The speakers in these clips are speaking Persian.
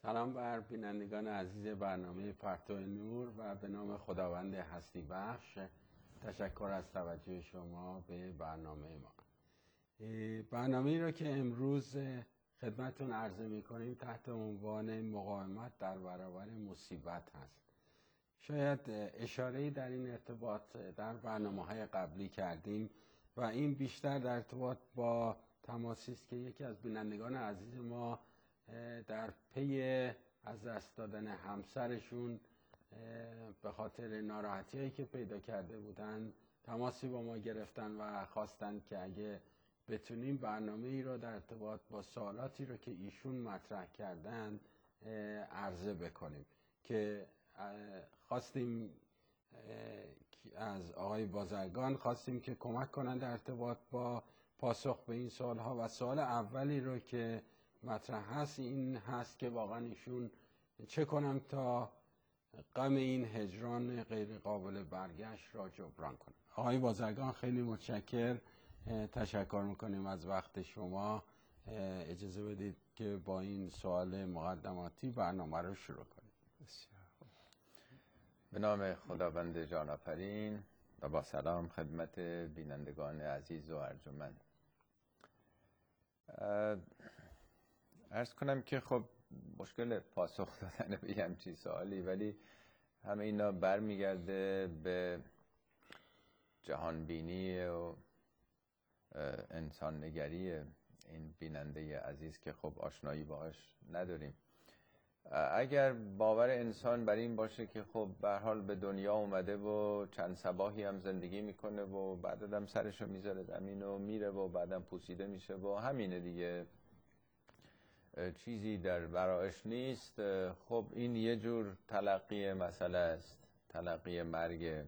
سلام بر بینندگان عزیز برنامه پرتو نور و به نام خداوند هستی بخش تشکر از توجه شما به برنامه ما. برنامه‌ای را که امروز خدمتتون عرضه می‌کنیم تحت عنوان مقاومت در برابر مصیبت هست. شاید اشاره‌ای در این ارتباط در برنامه‌های قبلی کردیم و این بیشتر در ارتباط با تماسی است که یکی از بینندگان عزیز ما در پی از دست دادن همسرشون به خاطر ناراحتی‌هایی که پیدا کرده بودن تماسی با ما گرفتن و خواستن که اگه بتونیم برنامه‌ای رو در ارتباط با سوالاتی رو که ایشون مطرح کردن عرضه بکنیم که خواستیم از آقای بازرگان خواستیم که کمک کنند در ارتباط با پاسخ به این سوال‌ها و سوال اولی رو که مطرح هست این هست که واقعا ایشون چه کنم تا غم این هجران غیر قابل برگشت را جبران کنم. آقای بازرگان خیلی متشکر، تشکر میکنیم از وقت شما. اجازه بدید که با این سوال مقدماتی برنامه رو شروع کنیم. به نام خداوند جان آفرین و با سلام خدمت بینندگان عزیز و ارجمند. عرض کنم که خب مشکل پاسخ دادن به همچین سوالی، ولی همه اینا برمیگرده به جهانبینی و انسان نگری این بیننده عزیز که خب آشنایی باهاش نداریم. اگر باور انسان بر این باشه که خب به هر حال به دنیا اومده و چند صباحی هم زندگی میکنه و بعد هم سرشو میذاره زمین و میره و بعدم پوسیده میشه و همینه دیگه، چیزی در برایش نیست، خب این یه جور تلقی مسئله است، تلقی مرگ.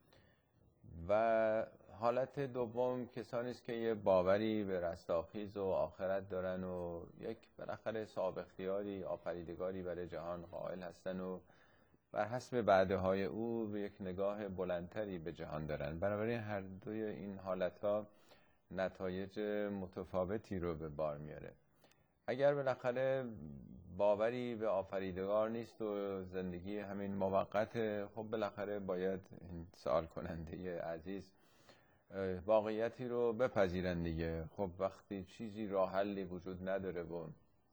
و حالت دوم کسانی است که یه باوری به رستاخیز و آخرت دارن و یک بالاخره صاحب اختیاری آفریدگاری برای جهان قائل هستن و بر حسب وعده های او به یک نگاه بلندتری به جهان دارن. بنابراین هر دوی این حالتها نتایج متفاوتی رو به بار میاره. اگر بالاخره باوری به آفریدگار نیست و زندگی همین موقت، خب بالاخره باید این سوال کننده عزیز واقعیتی رو بپذیرن دیگه. خب وقتی چیزی راه حلی وجود نداره و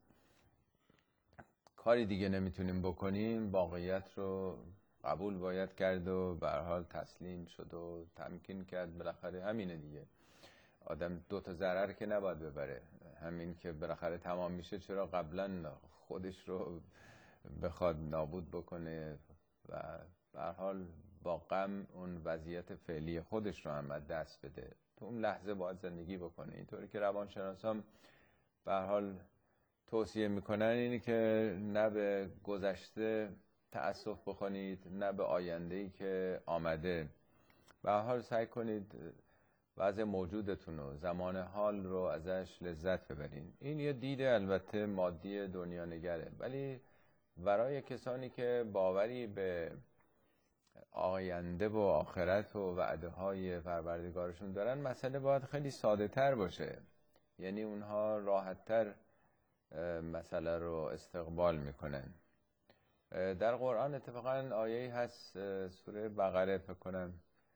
کاری دیگه نمیتونیم بکنیم، واقعیت رو قبول باید کرد و به هر حال تسلیم شد و تمکین کرد. بالاخره همینه دیگه، آدم دو تا ضرر که نباید ببره. همین که بالاخره تمام میشه، چرا قبلا خودش رو بخواد نابود بکنه و به هر حال با غم اون وضعیت فعلی خودش رو هم از دست بده. تو اون لحظه باید زندگی بکنه. اینطوری که روانشناسان به هر حال توصیه میکنن اینه که نه به گذشته تأسف بکنید، نه به آینده‌ای که آمده. به هر حال سعی کنید وضع موجودتون و زمان حال رو ازش لذت ببرین. این یه دید البته مادی دنیا نگره، ولی برای کسانی که باوری به آینده و آخرت و وعده های پروردگارشون دارن، مسئله باید خیلی ساده تر باشه. یعنی اونها راحت تر مسئله رو استقبال میکنن. در قرآن اتفاقا آیه‌ای هست، سوره بقره فکر کنم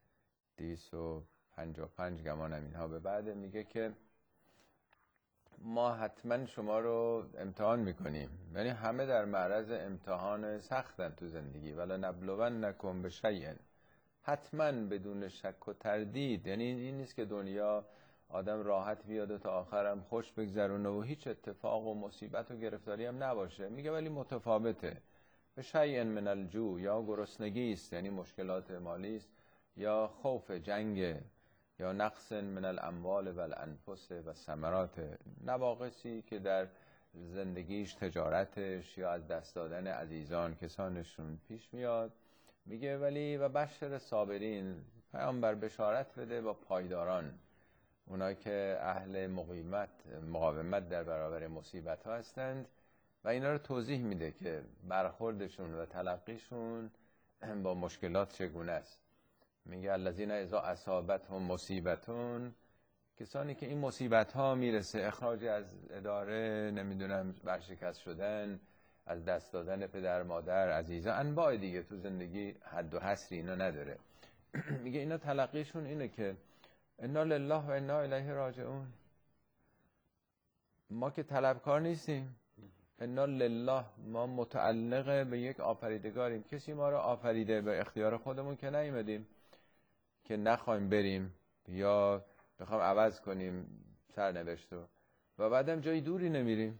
255 گمانم اینها به بعد، میگه که ما حتما شما رو امتحان میکنیم. یعنی همه در معرض امتحان سختن تو زندگی. ولا نبلونکم بشیء، حتما بدون شک و تردید. یعنی این نیست که دنیا آدم راحت بیاد و تا آخرم خوش بگذرونه و هیچ اتفاق و مصیبت و گرفتاری هم نباشه. میگه ولی متفاوته. بشیء من الجوع، یا گرسنگی است یعنی مشکلات مالی است، یا خوف جنگ، یا نقص من الاموال و الانفس و ثمرات، نواقصی که در زندگیش، تجارتش یا از دست دادن عزیزان کسانشون پیش میاد. میگه ولی و بشر صابرین، پیامبر بشارت بده با پایداران، اونایی که اهل مقاومت در برابر مصیبت ها هستند. و اینا رو توضیح میده که برخوردشون و تلقیشون با مشکلات چگونه است. میگه الذین اذا اصابتهم مصیبتون، کسانی که این مصیبت ها میرسه، اخراج از اداره، نمیدونم ورشکست شدن، از دست دادن پدر مادر عزیزا، انواع دیگه تو زندگی حد و حصری اینا نداره. میگه اینا تلقیشون اینه که انا لله و انا الیه راجعون. ما که طلبکار نیستیم، انا لله، ما متعلق به یک آفریدگاریم. کسی ما رو آفریده، به اختیار خودمون که نیومدیم که نخوایم بریم یا بخوام عوض کنیم سرنوشتو، و بعدم جای دوری نمیریم.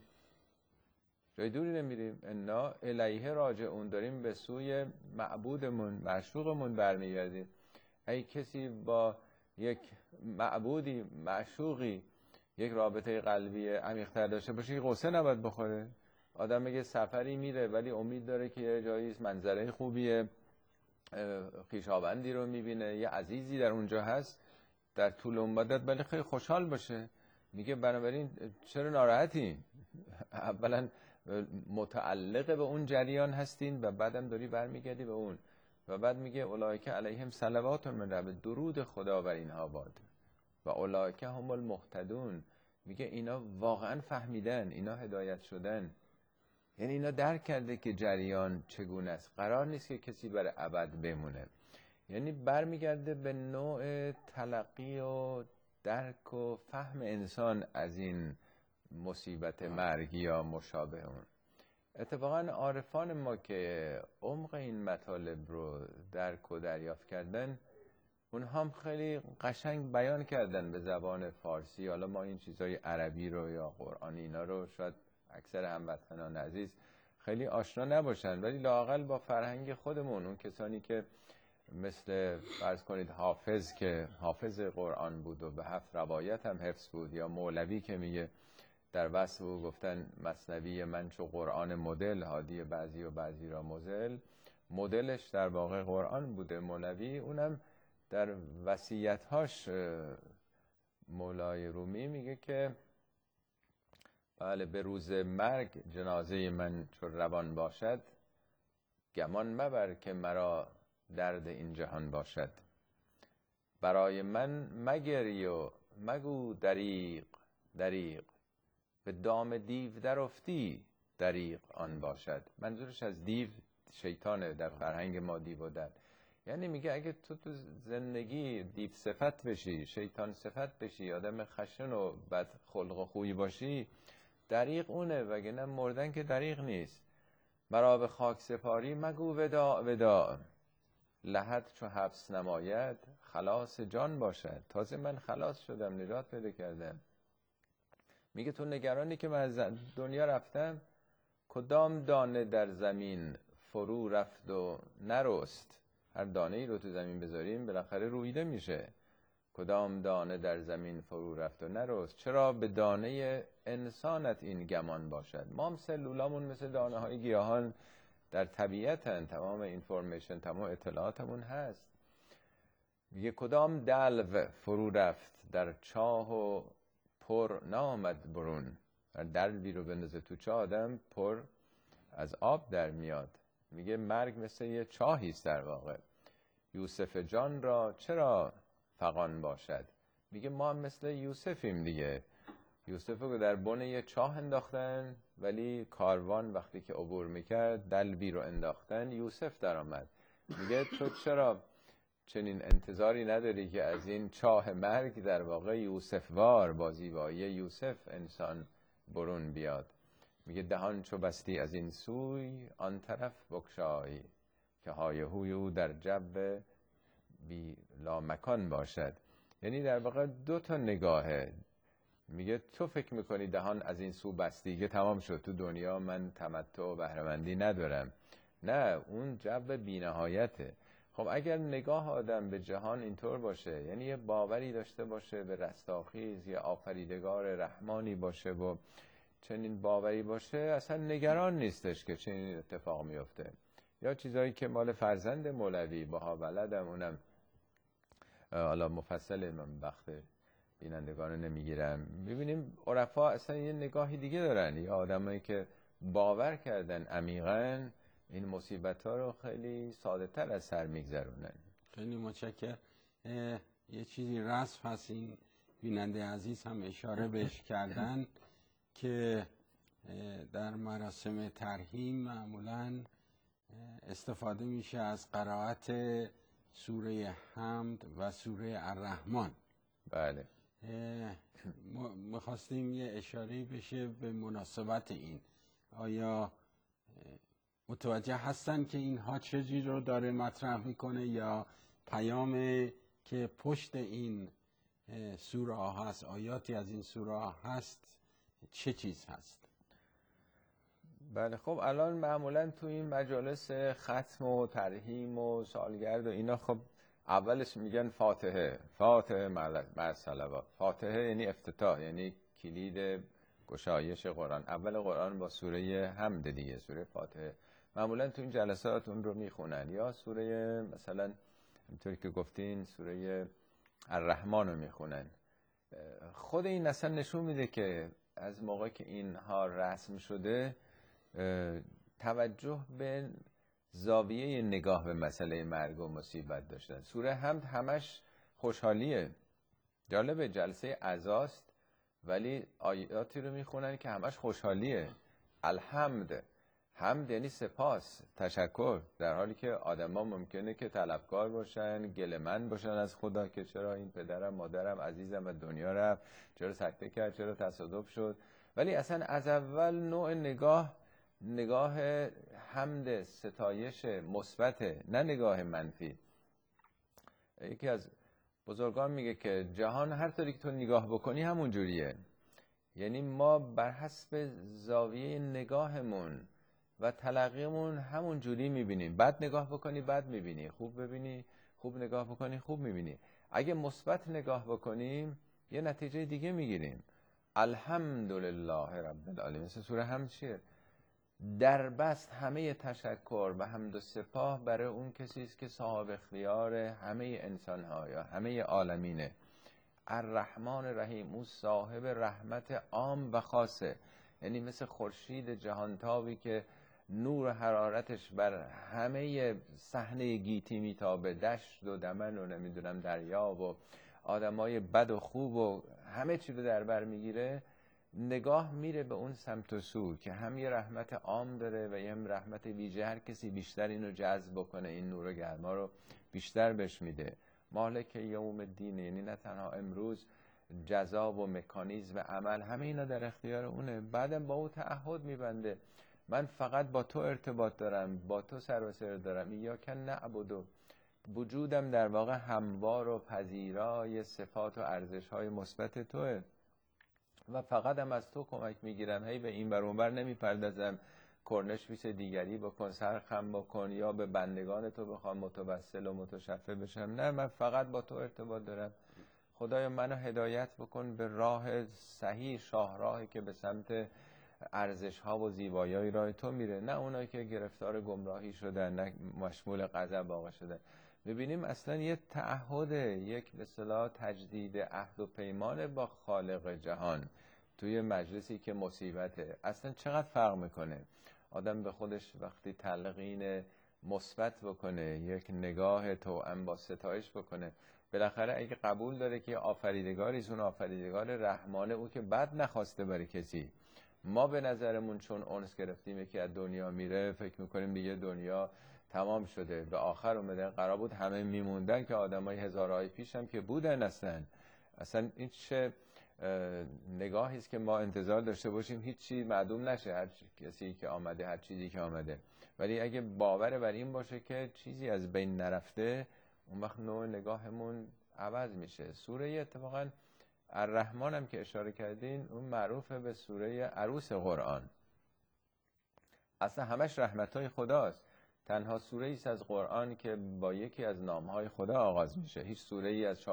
انا الیه راجعون، داریم به سوی معبودمون معشوقمون برمیگردیم. ای کسی با یک معبودی معشوقی یک رابطه قلبی عمیق‌تر داشته باشه، قصه نباید بخوره. آدم میگه سفری میره ولی امید داره که یه جایی منظره خوبیه، خویشاوندی رو میبینه، یه عزیزی در اونجا هست در طول مدت، ولی خیلی خوشحال باشه. میگه بنابراین چرا ناراحتین؟ اولا متعلق به اون جریان هستین و بعدم داری برمیگردی به اون. و بعد میگه اولئک علیهم صلوات من رب، درود خدا بر اینها باد و اولئک هم المهتدون. میگه اینا واقعا فهمیدن، اینا هدایت شدن، یعنی اینا درک کرده که جریان چگونه است. قرار نیست که کسی برای ابد بمونه. یعنی برمیگرده به نوع تلقی و درک و فهم انسان از این مصیبت مرگ یا مشابه اون. اتفاقا عارفان ما که عمق این مطالب رو درک و دریافت کردن، اونها هم خیلی قشنگ بیان کردن به زبان فارسی. حالا ما این چیزای عربی رو یا قرآنی اینا رو شاید اکثر هموطنان عزیز خیلی آشنا نباشن، ولی لااقل با فرهنگ خودمون، اون کسانی که مثل فرض کنید حافظ که حافظ قرآن بود و به 7 روایت هم حفظ بود، یا مولوی که میگه در وصف او گفتن مثنوی من چو قرآن مدل، هادی بعضی و بعضی را مزل. مدلش در واقع قرآن بوده مولوی. اونم در وصیت‌هاش مولای رومی میگه که بله به روز مرگ جنازه من چو روان باشد، گمان مبر که مرا درد این جهان باشد. برای من مگری و مگو دریغ دریغ، به دام دیو در افتی دریغ آن باشد. منظورش از دیو شیطانه در فرهنگ ما، دیو و در، یعنی میگه اگه تو زندگی دیو صفت بشی، شیطان صفت بشی، آدم خشن و بد خلق و خوی باشی، دریغ اونه، وگرنه مردن که دریغ نیست. مرا به خاک سپاری مگو وداع وداع، لحد چو حبس نماید خلاص جان باشد. تازه من خلاص شدم، نجات پیدا کردم. میگه تو نگرانی که من از دنیا رفتم، کدام دانه در زمین فرو رفت و نرست. هر دانه ای رو تو زمین بذاریم بالاخره رویده میشه. کدام دانه در زمین فرو رفت و نرست، چرا به دانه انسانت این گمان باشد. ما هم سلولامون مثل دانه های گیاهان در طبیعتن، تمام اینفورمیشن، تمام اطلاعاتمون هست. میگه کدام دلو فرو رفت در چاه و پر نامد برون. هر دلوی رو بندازه تو چاه، آدم پر از آب در میاد. میگه مرگ مثل یه چاهیست در واقع. یوسف جان را چرا فغان باشد. میگه ما هم مثل یوسفیم دیگه. یوسف رو در بن یه چاه انداختن، ولی کاروان وقتی که عبور میکرد دلوی رو انداختن، یوسف در آمد. میگه تو چرا چنین انتظاری نداری که از این چاه مرگ در واقع یوسفوار با زیبایی یوسف انسان برون بیاد. میگه دهان چو بستی از این سوی، آن طرف بگشای، که های هوی او در جو بی لامکان باشد. یعنی در واقع 2 تا نگاهه. میگه تو فکر میکنی دهان از این سو بستی که تمام شد، تو دنیا من تمتع و بهره‌مندی ندارم. نه، اون جو بی نهایته. خب اگر نگاه آدم به جهان اینطور باشه، یعنی یه باوری داشته باشه به رستاخیز، یه آفریدگار رحمانی باشه و چنین باوری باشه، اصلا نگران نیستش که چنین اتفاق میفته. یا چیزایی که مال فرزند مولوی باها ولدم، اونم حالا مفصل من وقت بینندگان رو نمیگیرم. ببینیم عرفا اصلا یه نگاهی دیگه دارن، یا آدمایی که باور کردن عمیقاً این مصیبت ها رو خیلی ساده تر از سر میگذرونن. خیلی متشکرم. یه چیزی رسم هست، این بیننده عزیز هم اشاره بهش کردن که در مراسم ترحیم معمولاً استفاده میشه از قرائت سوره حمد و سوره الرحمن. بله. میخواستیم یه اشاره بشه به مناسبت این. آیا متوجه هستن که اینها چه چیزی رو داره مطرح میکنه یا پیام که پشت این سوره ها هست، آیاتی از این سوره ها هست، چه چیز هست؟ بله خب الان معمولا تو این مجالس ختم و ترحیم و سالگرد و اینا خب اولش میگن فاتحه مع صلوات. فاتحه یعنی افتتاح، یعنی کلید گشایش قرآن. اول قرآن با سوره حمد دیگه، سوره فاتحه. معمولا تو این جلسات اون رو میخونن، یا سوره مثلا همونطوری که گفتین سوره الرحمن رو میخونن. خود این اصلا نشون میده که از موقع که اینها رسم شده توجه به زاویه نگاه به مسئله مرگ و مصیبت داشتن. سوره حمد همش خوشحالیه، جالبه، جلسه عزاست ولی آیاتی رو میخونن که همش خوشحالیه. الحمد، حمد یعنی سپاس، تشکر، در حالی که آدما ممکنه که طلبکار باشن، گله‌مند باشن از خدا که چرا این پدرم مادرم عزیزم از دنیا رفت، چرا سکته کرد، چرا تصادف شد. ولی اصلا از اول نوع نگاه حمد، ستایش مثبت، نه نگاه منفی. یکی از بزرگان میگه که جهان هر طوری که تو نگاه بکنی همون جوریه. یعنی ما بر حسب زاویه نگاهمون و تلقیمون همون جوری میبینیم. بد نگاه بکنی بد میبینی، خوب ببینی خوب نگاه بکنی خوب میبینی. اگه مثبت نگاه بکنیم یه نتیجه دیگه میگیریم. الحمدلله رب العالمین. مثل سوره حمد چیه؟ در بست همه تشکر و حمد و سپاه برای اون کسی است که صاحب اختیار همه انسان‌ها یا همه عالمینه. الرحمن الرحیم، او صاحب رحمت عام و خاصه. یعنی مثل خورشید جهانتابی که نور حرارتش بر همه صحنه گیتی میتابه، دشت و دمن و نمیدونم دریا و آدمای بد و خوب و همه چی رو در بر میگیره. نگاه میره به اون سمت و سو که هم یه رحمت عام داره و یه هم رحمت ویژه. هر کسی بیشتر اینو جذب بکنه، این نور و گرما رو بیشتر بهش میده. مالک یوم الدین، یعنی نه تنها امروز جزا و مکانیزم عمل همه اینا در اختیار اونه. بعدم با او تعهد میبنده، من فقط با تو ارتباط دارم، با تو سر و سر دارم. ایاک نعبد، وجودم در واقع هموار و پذیرای صفات و ارزش‌های مثبت توئه و فقط هم از تو کمک میگیرم. هی به این بر اون بر نمیپردازم، کرنش پیش دیگری بکن، سرخم بکن، یا به بندگان تو بخوام متوسل و متشفع بشم. نه، من فقط با تو ارتباط دارم. خدایا منو هدایت بکن به راه صحیح، شاهراهی که به سمت ارزش ها و زیبایی راه تو میره، نه اونایی که گرفتار گمراهی شدن، نه مشمول غضب واقع شدن. ببینیم اصلا یه تعهد، یک به اصطلاح تجدید عهد و پیمان با خالق جهان توی مجلسی که مصیبته. اصلا چقدر فرق میکنه آدم به خودش وقتی تلقین مثبت بکنه، یک نگاه توأم با ستایش بکنه. بالاخره اگه قبول داره که آفریدگاریست، اون آفریدگار رحمانه، او که بد نخواسته برای کسی. ما به نظرمون چون اونس گرفتیم که از دنیا میره، فکر میکنیم دیگه دنیا تمام شده، به آخر اومده. قرار بود همه میموندن که آدمای هزارهای پیش هم که بودن. اصلا این چه نگاهی است که ما انتظار داشته باشیم هیچی معدوم نشه، هر کسی که آمده، هر چیزی که آمده. ولی اگه باور بر این باشه که چیزی از بین نرفته، اون وقت نوع نگاهمون عوض میشه. سوره اتفاقا الرحمن هم که اشاره کردین، اون معروفه به سوره عروس قرآن. اصلا همش رحمتای خداست. تنها سوره ایست از قرآن که با یکی از نامهای خدا آغاز میشه. هیچ سوره ای از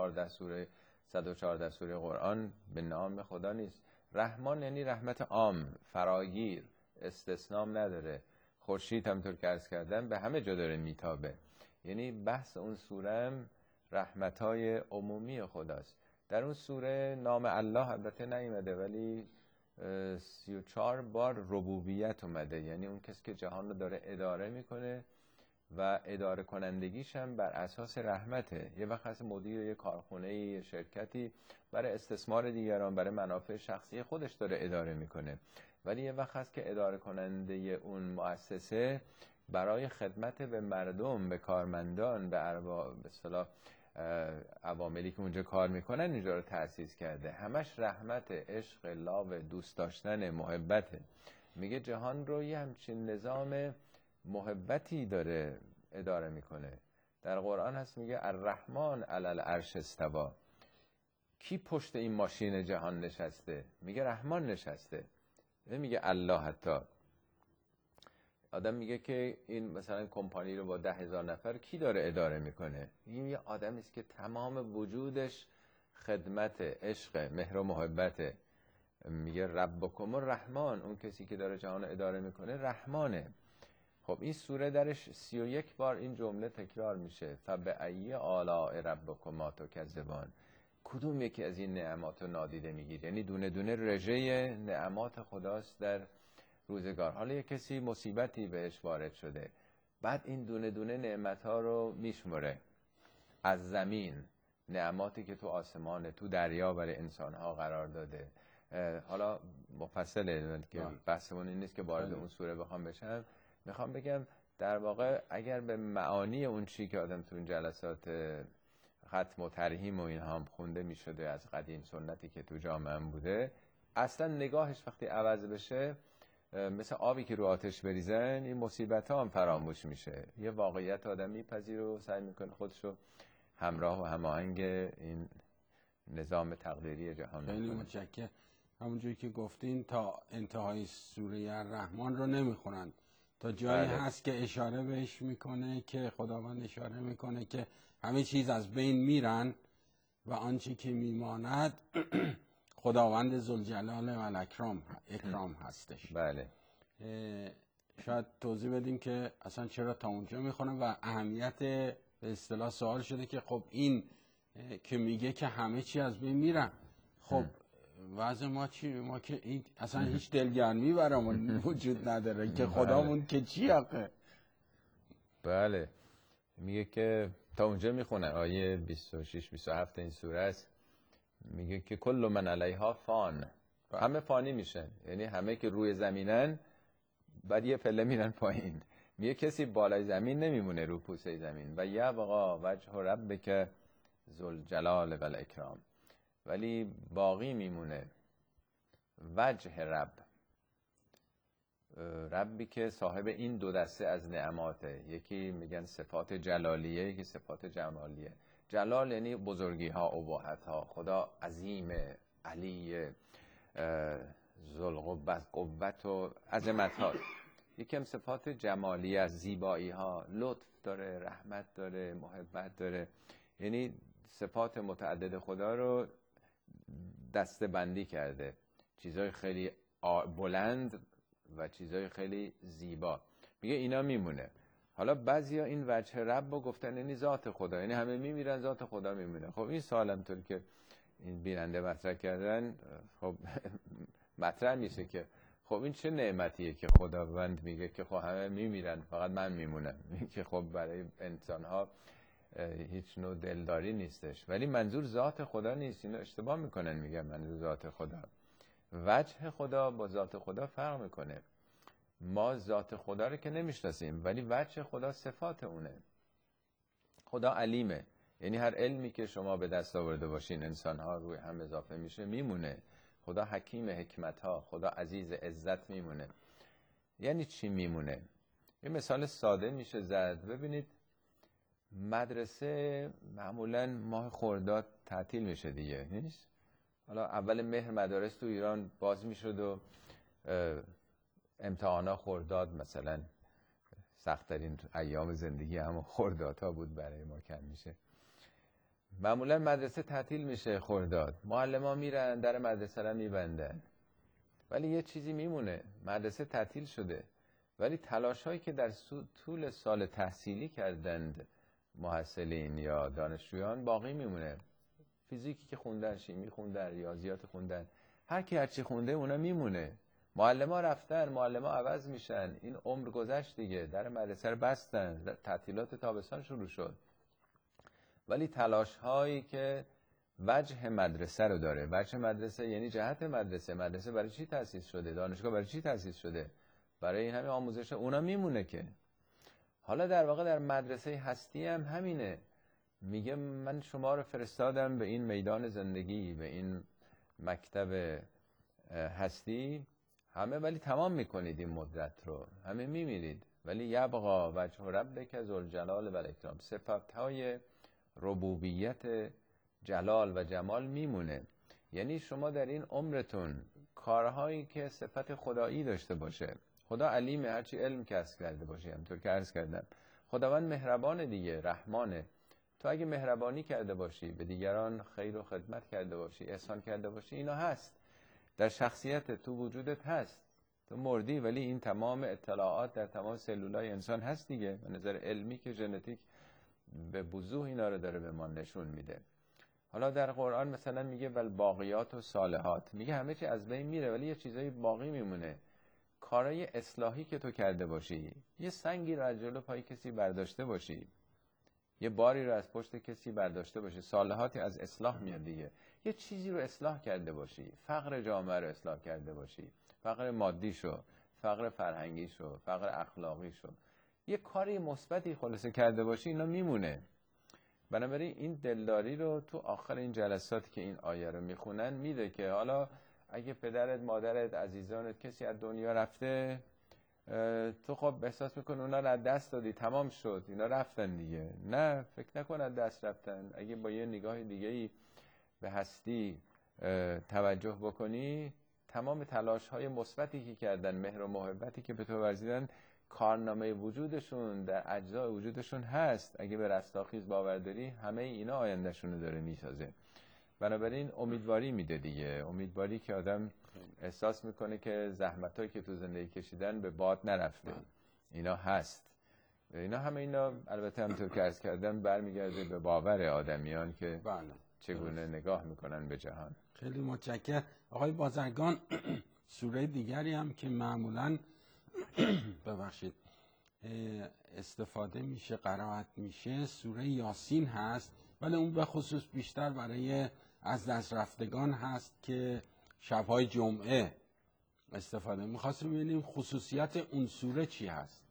114 سوره قرآن به نام خدا نیست. رحمان یعنی رحمت عام، فراگیر، استثنام نداره. خورشید همطور که عرض کردم به همه جا داره میتابه. یعنی بحث اون سوره هم رحمتای عمومی خداست. در اون سوره نام الله البته نیومده، ولی 34 بار ربوبیت اومده، یعنی اون کسی که جهان رو داره اداره میکنه و اداره کنندگیش هم بر اساس رحمته. یه وقت هست مدیر یه کارخونه، یه شرکتی برای استثمار دیگران، برای منافع شخصی خودش داره اداره میکنه، ولی یه وقت هست که اداره کننده اون مؤسسه برای خدمت به مردم، به کارمندان، به اصطلاح عواملی که اونجا کار میکنن اینجا رو تأسیس کرده. همش رحمت، عشق، لاو، دوست داشتن، محبته. میگه جهان رو یه همچین نظام محبتی داره اداره میکنه. در قرآن هست میگه الرحمن علی العرش استوی. کی پشت این ماشین جهان نشسته؟ میگه رحمان نشسته، نمیگه الله. حتی آدم میگه که این مثلا کمپانی رو با 10,000 نفر کی داره اداره میکنه؟ این یه آدمی است که تمام وجودش خدمت، عشق، مهر و محبته. میگه ربکم الرحمن، اون کسی که داره جهان اداره میکنه رحمانه. خب این سوره درش 31 بار این جمله تکرار میشه، فبأی آلاء ربکما تکذبان. کدوم یکی از این نعمات رو نادیده میگیری؟ یعنی دونه دونه رژه نعمات خداست در روزگار. حالا یه کسی مصیبتی بهش وارد شده، بعد این دونه دونه نعمت‌ها رو میشمره. از زمین، نعماتی که تو آسمان، تو دریا برای انسان‌ها قرار داده. حالا مفصله که بحثمون این نیست که وارد اون سوره بخوام بشم. میخوام بگم در واقع اگر به معانی اون چی که آدم تو این جلسات ختم و ترحیم و اینها هم خونده میشده از قدیم، سنتی که تو جامعه بوده، اصلا نگاهش وقتی عوض بشه، مثل آبی که رو آتش بریزن، این مصیبت ها هم فراموش میشه. یه واقعیت آدم میپذیره و سعی میکنه خودشو همراه و هماهنگ این نظام تقدیری جهان خیلی متشکرم. همونجوری که گفتین تا انتهای سوره الرحمن رو نمیخونن، تا جایی هست که اشاره بهش میکنه که خداوند اشاره میکنه که همه چیز از بین میرن و آنچه که میماند خداوند ذوالجلال و الاکرام هستش. بله. شاید توضیح بدیم که اصلا چرا تا اونجا میخونه و اهمیت، به اصطلاح سوال شده که خب این که میگه که همه چی از بین میرن، خب وضع ما چی؟ ما که این اصلا هیچ دلگرمی برامون وجود نداره که خدامون که چی آقه؟ بله. میگه که تا اونجا میخونه آیه 26-27 این سوره است. میگه که کل من علیها فان، همه فانی میشن، یعنی همه که روی زمینن بعد یه پله میرن پایین. میگه کسی بالای زمین نمیمونه، رو پوسه زمین. و یبقی وجه ربک ذوالجلال و الاکرام، ولی باقی میمونه وجه ربی که صاحب این دو دسته از نعماته. یکی میگن صفات جلالیه، یکی صفات جمالیه. جلال یعنی بزرگی ها، اباحت ها. خدا عظیم، علی، ذوالقوت، قوت و عظمت ها. یکی هم صفات جمالیه، از زیبایی ها، لطف داره، رحمت داره، محبت داره. یعنی صفات متعدد خدا رو دسته بندی کرده، چیزای خیلی بلند و چیزای خیلی زیبا. میگه اینا میمونه. حالا بعضیا این وجه رب رو گفتن یعنی ذات خدا، یعنی همه میمیرن ذات خدا میمونه. خب این سوالم طور که این بیننده مطرح کردن، خب مطرح میشه که خب این چه نعمتیه که خداوند میگه که خب همه میمیرن فقط من میمونم. که خب برای انسان ها هیچ نوع دلداری نیستش، ولی منظور ذات خدا نیست. اینو اشتباه میکنن، میگن منظور ذات خدا. وجه خدا با ذات خدا فرق میکنه. ما ذات خدا رو که نمیشناسیم، ولی وجه خدا صفات اونه. خدا علیمه، یعنی هر علمی که شما به دست آورده باشین انسان ها روی هم اضافه میشه میمونه. خدا حکیم، حکمت ها. خدا عزیز، عزت میمونه. یعنی چی میمونه؟ یه مثال ساده میشه زد. ببینید مدرسه معمولا ماه خرداد تعطیل میشه دیگه، نیست؟ حالا اول مهر مدارس تو ایران باز میشد و امتحانا خرداد، مثلا سخت‌ترین ایام زندگی همون خردادها بود برای ما کم میشه. معمولا مدرسه تعطیل میشه خرداد، معلمان میرن در مدرسه رو میبندن، ولی یه چیزی میمونه. مدرسه تعطیل شده ولی تلاش هایی که در طول سال تحصیلی کردند محصلین یا دانشجویان باقی میمونه. فیزیکی که خوندن، شیمی خوندن، ریاضیات خوندن، هر کی هر چی خونده اونا میمونه. معلم ها رفتن، معلم ها عوض میشن، این عمر گذشت دیگه، در مدرسه رو بستن، تعطیلات تابستان شروع شد. ولی تلاش هایی که وجه مدرسه رو داره، وجه مدرسه یعنی جهت مدرسه، مدرسه برای چی تأسیس شده، دانشگاه برای چی تأسیس شده، برای این همه آموزش، اونا میمونه که. حالا در واقع در مدرسه هستی هم همینه، میگه من شما رو فرستادم به این میدان زندگی، به این مکتب هستی، همه ولی تمام میکنید این مدت رو، همه میمیرید، ولی یبقا وجه ربک ذوالجلال و الاکرام، صفتهای ربوبیت جلال و جمال میمونه. یعنی شما در این عمرتون کارهایی که صفت خدایی داشته باشه، خدا علیمه، هرچی علم کسب کرده باشی، همطور که عرض کردم خداوند مهربان دیگه، رحمانه. تو اگه مهربانی کرده باشی، به دیگران خیر و خدمت کرده باشی، احسان کرده باشی، اینا هست در شخصیت تو، وجودت هست. تو مردی ولی این تمام اطلاعات در تمام سلولای انسان هست دیگه. به نظر علمی که ژنتیک به وضوح اینا رو داره به ما نشون میده. حالا در قرآن مثلا میگه ول باقیات و صالحات، میگه همه چی از بین میره ولی یه چیزایی باقی میمونه. کارهای اصلاحی که تو کرده باشی، یه سنگی رو از جلو پای کسی برداشته باشی، یه باری رو از پشت کسی برداشته باشی، صالحاتی از اصلاح میاد دیگه. یه چیزی رو اصلاح کرده باشی، فقر جامعه رو اصلاح کرده باشی، فقر مادی شو، فقر فرهنگی شو، فقر اخلاقی شو، یه کاری مثبتی خلاصه کرده باشی، اینا میمونه. بنابراین این دلداری رو تو آخر این جلساتی که این آیه رو میخونن میده که حالا اگه پدرت، مادرت، عزیزانت، کسی از دنیا رفته، تو خب احساس میکنی اونا رو از دست دادی، تمام شد، اینا رفتن دیگه. نه، فکر نکن از دست رفتن. اگه با یه نگاه دیگه‌ای به هستی توجه بکنی، تمام تلاش های مثبتی که کردن، مهر و محبتی که به تو ورزیدن، کارنامه وجودشون در اجزای وجودشون هست. اگه به رستاخیز باور داری، همه اینا آیندهشون رو داره میسازه. بنابراین امیدواری میده دیگه، امیدواری که آدم احساس میکنه که زحمتایی که تو زندگی کشیدن به باد نرفته، اینا هست. اینا همه اینا البته همونطور که عرض کردم برمیگرده به باور آدمیان که چگونه نگاه میکنن به جهان. خیلی متشکرم آقای بازرگان. سوره دیگری هم که معمولاً ببخشید استفاده میشه، قرائت میشه، سوره یاسین هست، ولی اون به خصوص بیشتر برای از دست رفتگان هست که شبهای جمعه استفاده. میخواستیم ببینیم خصوصیت اون سوره چی هست.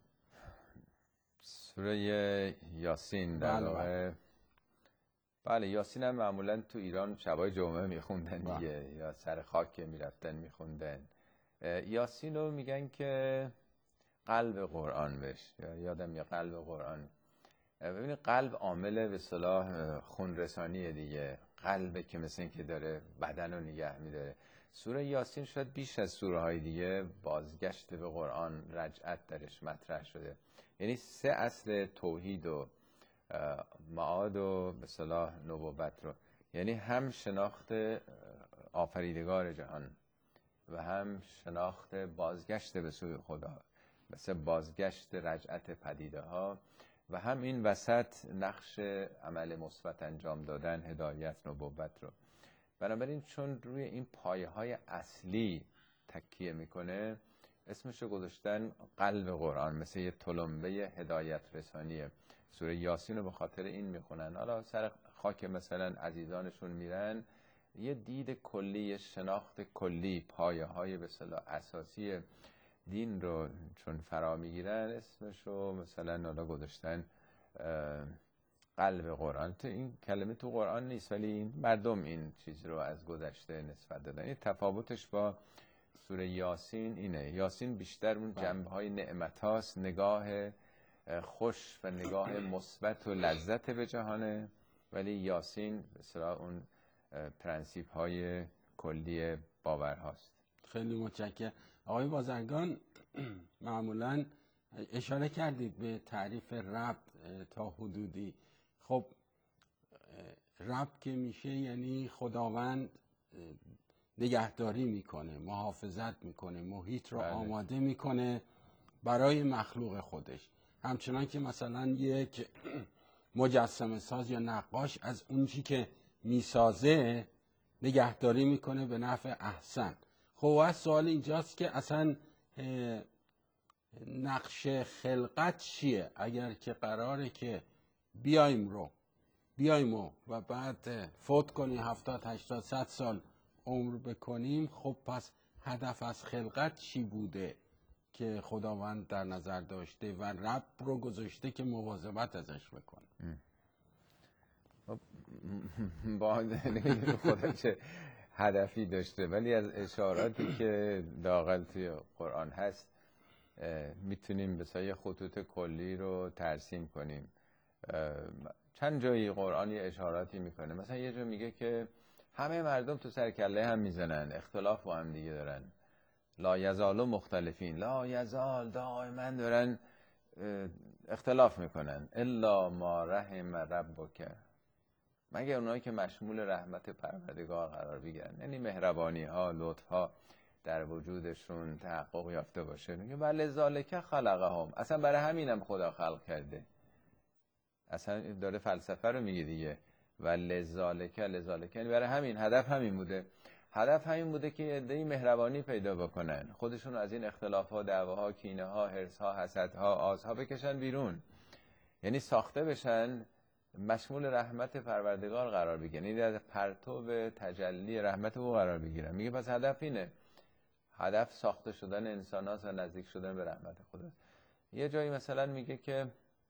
سوره یاسین در واقع بله، یاسین هم معمولا تو ایران شبهای جمعه میخوندن دیگه، یا سر خاک که میرفتن میخوندن. یاسین رو میگن که قلب قرآن بهش، یادم یه قلب قرآن. ببینید قلب عامل به اصطلاح خون رسانیه دیگه، قلبه که مثل این که داره بدن رو نگه میداره. سوره یاسین شاید بیش از سوره های دیگه بازگشت به قرآن، رجعت درش مطرح شده. یعنی 3 اصل توحید و معاد و به اصطلاح نبوت رو، یعنی هم شناخت آفریدگار جهان و هم شناخت بازگشت به سوی خدا، مثل بازگشت رجعت پدیده ها، و هم این وسط نقش عمل مثبت انجام دادن، هدایت، نبوت رو. بنابراین چون روی این پایه های اصلی تکیه میکنه، اسمش رو گذاشتن قلب قرآن، مثل یه تلمبه هدایت رسانیه. سوره یاسین رو به خاطر این میخونن. حالا سر خاک مثلا عزیزانشون میرن، یه دید کلی، یه شناخت کلی، پایه های به اصطلاح اساسی دین رو چون فرا میگیرن، اسمش رو مثلا حالا گذاشتن قلب قرآن. تو این کلمه تو قرآن نیست، ولی این مردم این چیز رو از گذشته نسبت دادن. این تفاوتش با سوره یاسین اینه. یاسین بیشتر اون جنبه‌های نعمت هاست، نگاه خوش و نگاه مثبت و لذت به جهانه، ولی یاسین مثلا اون پرنسیپ های کلی باور هاست. خیلی متشکرم آقای بازرگان. معمولاً اشاره کردید به تعریف رب تا حدودی. خب رب که میشه یعنی خداوند نگهداری میکنه، محافظت میکنه، محیط رو آماده میکنه برای مخلوق خودش. همچنان که مثلا یک مجسمه ساز یا نقاش از اون چی که میسازه نگهداری میکنه به نفع احسن. خب و سوال اینجاست که اصلا نقش خلقت چیه؟ اگر که قراره که بیایم و بعد فوت کنیم 70 80 100 سال عمر بکنیم، خب پس هدف از خلقت چی بوده که خداوند در نظر داشته و رب رو گذاشته که مواظبت ازش بکنه؟ با خدا چه هدفی داشته، ولی از اشاراتی که لااقل توی قرآن هست میتونیم به سایه خطوط کلی رو ترسیم کنیم. چند جایی قرآن یه اشاراتی میکنه، مثلا یه جا میگه که همه مردم تو سر کله هم میزنن، اختلاف با هم دیگه دارن، لا یزالو مختلفین، لا یزال دائما دارن اختلاف میکنن، الا ما رحم ربک، مگر اونایی که مشمول رحمت پروردگار قرار بگیرن، یعنی مهربانی ها، لطف ها در وجودشون تحقق یافته باشه. میگه بله ذالک خلقهم، اصلا برای همینم خدا خلق کرده، اصلا داره فلسفه رو میگه دیگه، ولی ذالک یعنی برای همین، هدف همین بوده که عده‌ای مهربانی پیدا بکنن، خودشون از این اختلافات، دعواها، کینه‌ها، حرص‌ها، حسدها، آزها بکشن بیرون، یعنی ساخته بشن مشمول رحمت پروردگار قرار بگیرن، یعنی در پرتو تجلی رحمت او قرار بگیرن. میگه پس هدف اینه، هدف ساخته شدن انسان هاست و نزدیک شدن به رحمت خدا. یه جایی مثلا میگه که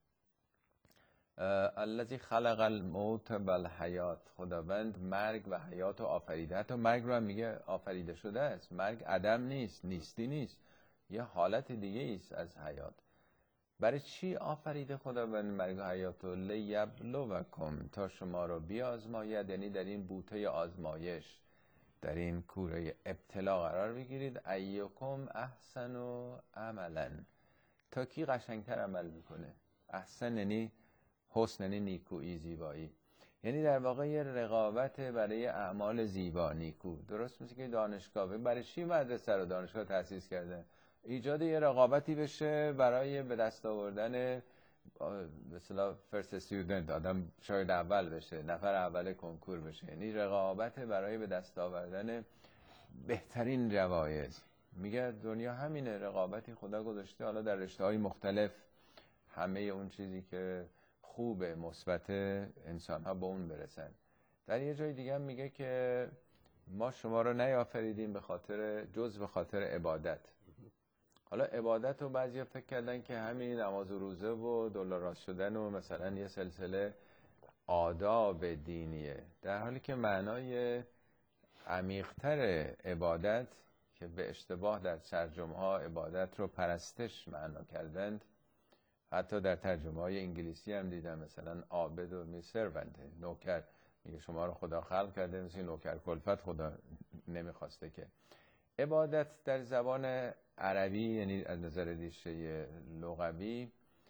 الذی خلق الموت والحیات، خداوند مرگ و حیات رو آفریده. حتی مرگ رو هم میگه آفریده شده است، مرگ عدم نیست، نیستی نیست، یه حالت دیگه است از حیات. برای چی آفریده خداوند مرگ و حیات رو؟ لیبلوکم، تا شما رو بیازماید، یعنی در این بوته آزمایش، در این کوره ابتلا قرار بگیرید. ایکم احسن عملا، تا کی قشنگتر عمل میکنه. احسن یعنی حسن، یعنی نیکویی، زیبایی، یعنی در واقع یه رقابت برای اعمال زیبا، نیکو. درست مثل که دانشگاه، برای چی مدرسه رو دانشگاه تأسیس کرده؟ ایجاد یه رقابتی بشه برای به دست آوردن مثلا فرست استودنت، آدم شاید اول بشه، نفر اول کنکور بشه، یعنی رقابت برای به دست آوردن بهترین جوایز. میگه دنیا همینه، رقابتی خدا گذاشته، حالا در رشته‌های مختلف همه اون چیزی که خوبه، مثبت، انسان ها به اون برسن. در یه جای دیگه هم میگه که ما شما رو نیافریدیم به خاطر عبادت. حالا عبادت رو بعضیا فکر کردن که همین نماز و روزه و دلار راست شدن و مثلا یه سلسله آداب دینیه، در حالی که معنای عمیق‌تر عبادت که به اشتباه در ترجمه ها عبادت رو پرستش معنا کردند، حتی در ترجمه های انگلیسی هم دیدم، مثلا عابد و سرونت، نوکر، میگه شما رو خدا خلق کرده مثل نوکر کلفت خدا نمیخواسته. که عبادت در زبان عربی، یعنی از نظر ریشه لغوی،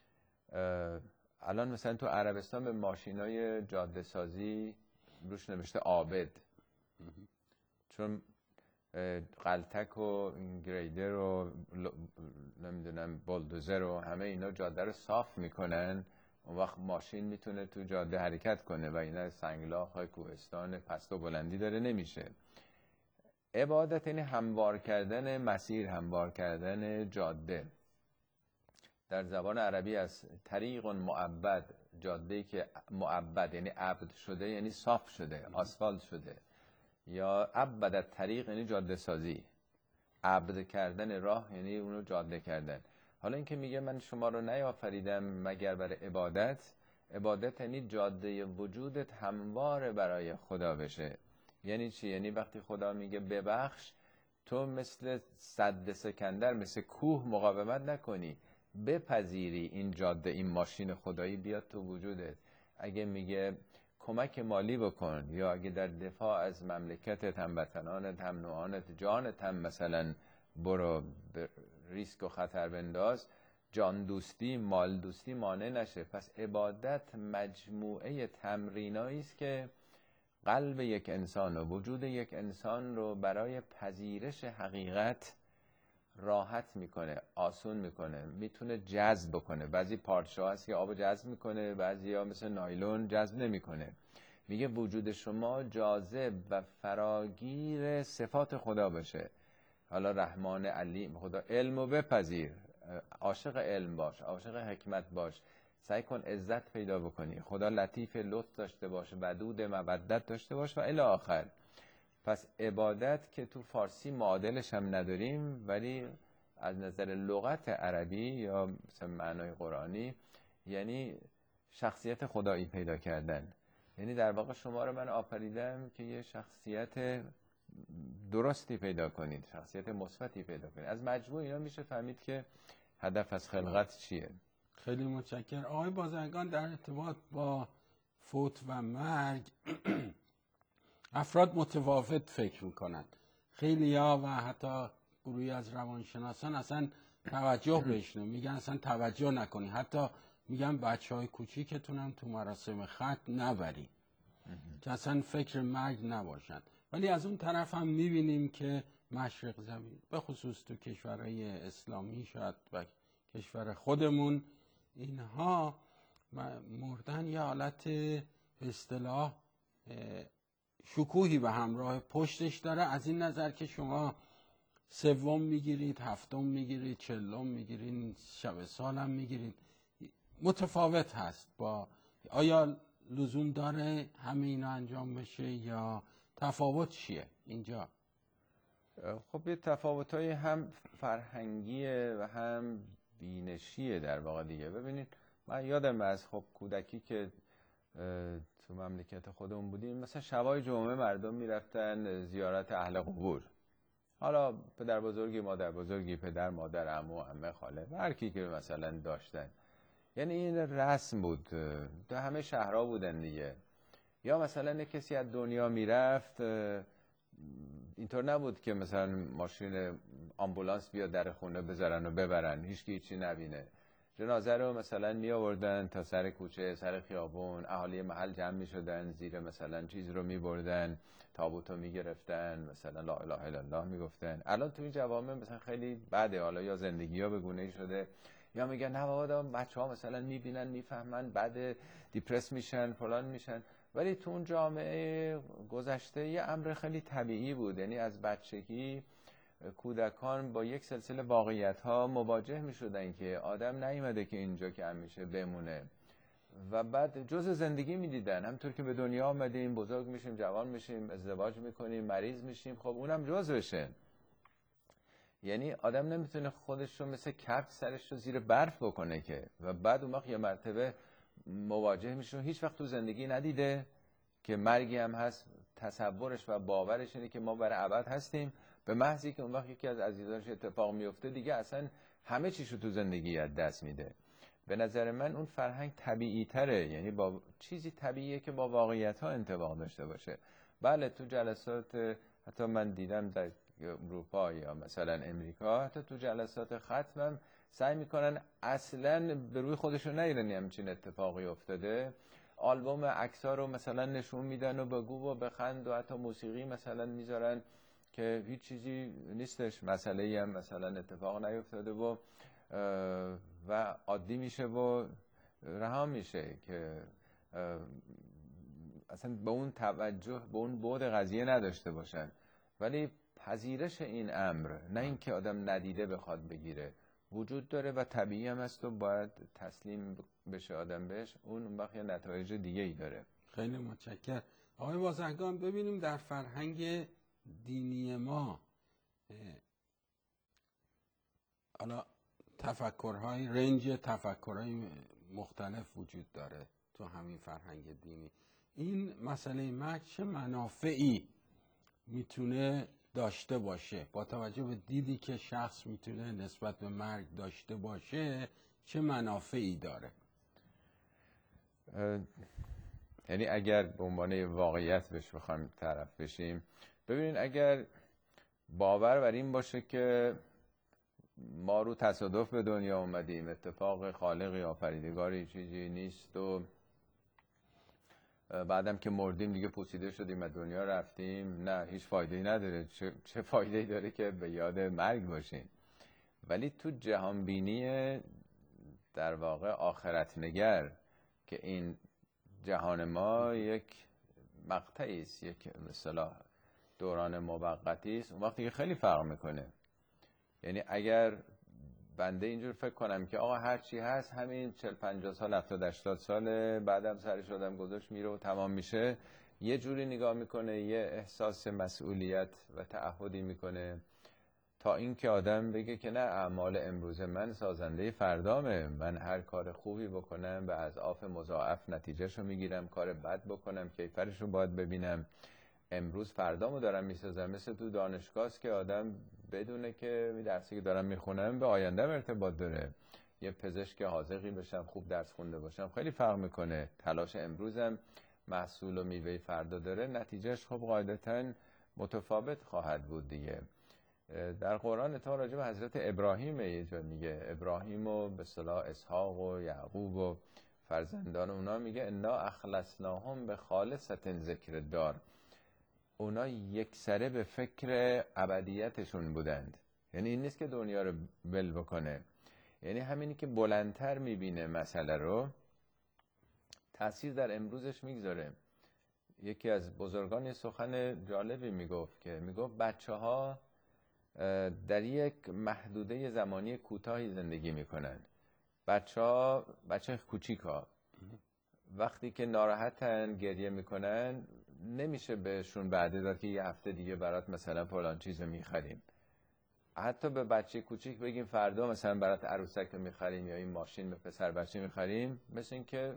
الان مثلا تو عربستان به ماشینای جاده سازی روش نوشته عابد، چون قلتک و گریدر و نمیدونم بولدوزر و همه اینا جاده رو صاف میکنن، اون وقت ماشین میتونه تو جاده حرکت کنه و اینا سنگلاخ های کوهستان پست و بلندی داره نمیشه. عبادت یعنی هموار کردن مسیر، هموار کردن جاده. در زبان عربی از طریق معبد، جاده‌ای که معبد یعنی عبد شده، یعنی صاف شده، آسفالت شده، یا عبد طریق یعنی جاده سازی، عبد کردن راه یعنی اونو جاده کردن. حالا اینکه میگه من شما رو نیافریدم مگر برای عبادت، عبادت یعنی جاده وجودت هموار برای خدا بشه. یعنی چی؟ یعنی وقتی خدا میگه ببخش، تو مثل سد سکندر، مثل کوه مقاومت نکنی، بپذیری این جاده، این ماشین خدایی بیاد تو وجودت. اگه میگه کمک مالی بکن، یا اگه در دفاع از مملکتت، هموطنانت، هم نوعانت، جانت هم مثلا برو ریسک و خطر بنداز، جان دوستی، مال دوستی مانع نشه. پس عبادت مجموعه تمرینایی است که قلب یک انسان و وجود یک انسان رو برای پذیرش حقیقت راحت میکنه، آسون میکنه، میتونه جذب بکنه. بعضی پارچه هست که آب جذب میکنه، بعضی ها مثل نایلون جذب نمیکنه. میگه وجود شما جاذب و فراگیر صفات خدا باشه. حالا رحمان، علیم، خدا علمو بپذیر، عاشق علم باش، عاشق حکمت باش، سعی کن عزت پیدا بکنی، خدا لطیف، لطف داشته باشه، ودود، مودت داشته باش و الی آخر. پس عبادت که تو فارسی معادلش هم نداریم، ولی از نظر لغت عربی یا مثلا معنای قرآنی یعنی شخصیت خدایی پیدا کردن. یعنی در واقع شما رو من آفریدم که یه شخصیت درستی پیدا کنید، شخصیت مثبتی پیدا کنید. از مجموع اینا میشه فهمید که هدف از خلقت چیه. خیلی متشکرم. آقای بازرگان، در ارتباط با فوت و مرگ افراد متفاوت فکر میکنن. خیلی‌ها و حتی گروهی از روانشناسان اصلا توجه بهش میگن اصلا توجه نکنی، حتی میگن بچهای کوچیکتون هم تو مراسم ختم نبری که اصلا فکر مرگ نباشن. ولی از اون طرف هم میبینیم که مشرق زمین به خصوص تو کشورهای اسلامی شاید و کشور خودمون اینها مردن یه حالت به اصطلاح شکوهی به همراه پشتش داره، از این نظر که شما سوم میگیرید، هفتم میگیرید، چهلم میگیرید، شب سالم میگیرید، متفاوت هست. با آیا لزوم داره همه اینا انجام بشه یا تفاوت چیه اینجا؟ خب یه تفاوت‌های هم فرهنگیه و هم بینشیه در واقع دیگه. ببینید من یادم از خب کودکی که تو مملکت خودمون بودیم، مثلا شبای جمعه مردم میرفتن زیارت اهل قبور، حالا پدر بزرگی، مادر بزرگی، پدر، مادر، عمو، عمه، خاله، هر کی که مثلا داشتن. یعنی این رسم بود، تو همه شهرها بودن دیگه. یا مثلا کسی از دنیا میرفت، اینطور نبود که مثلا ماشین آمبولانس بیاد در خونه بذارن و ببرن، هیچ کی هیچی نبینه. جنازه رو مثلا می آوردن تا سر کوچه، سر خیابون، اهالی محل جمع می شدن، زیر مثلا چیز رو می بردن، تابوت رو می گرفتن، مثلا لا اله الا الله می گفتن. الان تو این جوامع مثلا خیلی بده، حالا یا زندگی ها به گونه‌ای شده، یا میگن نه بابا بچه ها مثلا می بینن میفهمن، بعد دیپرس میشن، فلان میشن. ولی تو اون جامعه گذشته یه امر خیلی طبیعی بود. یعنی از بچگی کودکان با یک سلسله واقعیت ها مواجه می شدن که آدم نیومده که اینجا که همیشه بمونه و بعد جزء زندگی می دیدن. همطور که به دنیا آمدیم، بزرگ میشیم، جوان میشیم، ازدواج میکنیم، مریض میشیم، خب اونم جزء بشه. یعنی آدم نمیتونه خودش رو مثل کبک سرش رو زیر برف بکنه که و بعد اون وقت یه مرتبه مواجه میشه هیچ وقت تو زندگی ندیده که مرگی هم هست، تصورش و باورش اینه که ما برای ابد هستیم، به محضی که اون وقت یکی از عزیزانش اتفاق میفته دیگه اصلا همه چیشو تو زندگی از دست میده. به نظر من اون فرهنگ طبیعی تره، یعنی با چیزی طبیعیه که با واقعیت ها انطباق داشته باشه. بله تو جلسات حتی من دیدم در اروپا یا مثلا امریکا، حتی تو جلسات ختمم سعی میکنن اصلا به روی خودشون نیرن همچین اتفاقی افتاده، آلبوم عکس‌ها رو مثلا نشون میدن و بگو و بخند و حتی موسیقی مثلا میذارن که هیچ چیزی نیستش، مسئله‌ای هم مثلا اتفاق نیفتاده و عادی میشه و رها میشه که اصلا به اون توجه، به اون بعد قضیه نداشته باشن. ولی پذیرش این امر، نه اینکه آدم ندیده بخواد بگیره، وجود داره و طبیعی هم هست و باید تسلیم بشه آدم بهش. اون وقت یه نتایج دیگه ای داره. خیلی متشکرم. آقای بازرگان، ببینیم در فرهنگ دینی ما حالا تفکرهای رنج تفکرهای مختلف وجود داره تو همین فرهنگ دینی. این مسئله مرگ چه منافعی میتونه داشته باشه با توجه به دیدی که شخص میتونه نسبت به مرگ داشته باشه؟ چه منافعی داره؟ یعنی اگر به عنوان واقعیت بهش بخوایم طرف بشیم، ببینید اگر باور بر این باشه که ما رو تصادف به دنیا اومدیم، اتفاق خالقی آفریدگاری چیزی نیست و بعدم که مردیم دیگه پوسیده شدیم از دنیا رفتیم، نه هیچ فایده‌ای نداره. چه فایده‌ای داره که به یاد مرگ باشیم؟ ولی تو جهان بینی در واقع آخرت نگر که این جهان ما یک مقطعی است، یک مثلا دوران موقتی است، اون وقتی که خیلی فرق میکنه. یعنی اگر بنده اینجور فکر کنم که آقا هر چی هست همین 40-50 سال 70-80 سال بعدم سرش آدم گذاشت میره و تمام میشه، یه جوری نگاه میکنه، یه احساس مسئولیت و تعهدی میکنه، تا اینکه آدم بگه که نه، اعمال امروز من سازنده فردامه، من هر کار خوبی بکنم به اضعاف مضاعف نتیجهشو میگیرم، کار بد بکنم کیفرشو باید ببینم، امروز فردامو دارم میسازم. مثل تو دانشگاه که آدم بدونه که درسی که دارم میخونم به آینده ارتباط داره. یه پزشک حاذقی بشم، خوب درس خونده باشم، خیلی فرق میکنه. تلاش امروزم محصول و میوه فردا داره، نتیجهش خب قاعدتاً متفاوت خواهد بود دیگه. در قرآن تا راجع به حضرت ابراهیم یه جا میگه، ابراهیم و به اصطلاح اسحاق و یعقوب و فرزندان اونا، میگه انا اخلصناهم به خالصة ذکر دار، اونا یک سره به فکر ابدیتشون بودند. یعنی این نیست که دنیا رو ول بکنه، یعنی همینی که بلندتر میبینه مسئله رو، تأثیر در امروزش میگذاره. یکی از بزرگان یه سخن جالبی میگفت که میگفت بچه ها در یک محدوده زمانی کوتاهی زندگی میکنن. بچه کوچیکا وقتی که ناراحتن گریه میکنن، نمیشه بهشون بعد داد که یه هفته دیگه برات مثلا فلان چیزو میخریم. حتی به بچه کوچیک بگیم فردا مثلا برات عروسک رو میخریم یا این ماشین به پسر بچه میخریم، مثل این که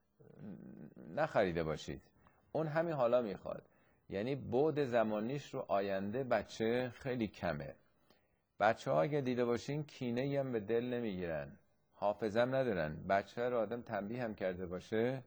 نخریده باشید. اون همین حالا میخواد. یعنی بعد زمانیش رو آینده بچه خیلی کمه. بچه ها اگه دیده باشین کینه‌ای هم به دل نمیگیرن، حافظه هم ندارن. بچه رو آدم تنبیه هم کرده باشه